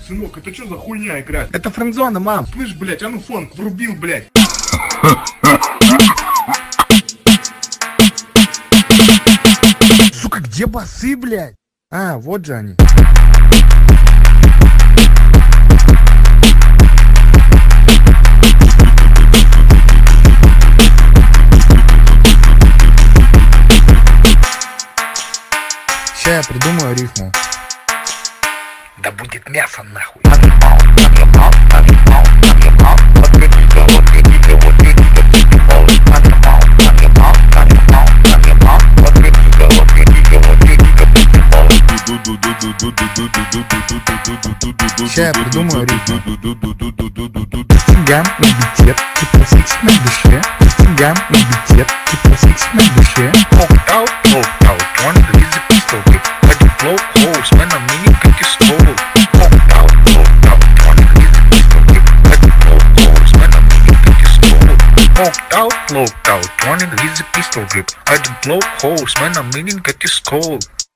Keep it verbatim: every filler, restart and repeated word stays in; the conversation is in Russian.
Сынок, это что за хуйня играть? Это френдзона, мам. Слышь, блядь, а ну фон врубил, блядь. Сука, где басы, блядь? А, вот же они. Сейчас я придумаю рифму. Да будет мясо нахуй. Сейчас я придумаю рифму. Цыган и битет, типа секс на душе. Цыган и битет, типа секс на душе. Locked out, locked out, one is a pistol whip. I do blow holes, man, I'm meaning как и стол. Locked out, locked out, one is a pistol whip. I do blow holes, man, I'm meaning как и стол. Locked out, locked out, one is a pistol whip. I do blow holes, man, I'm meaning как и стол.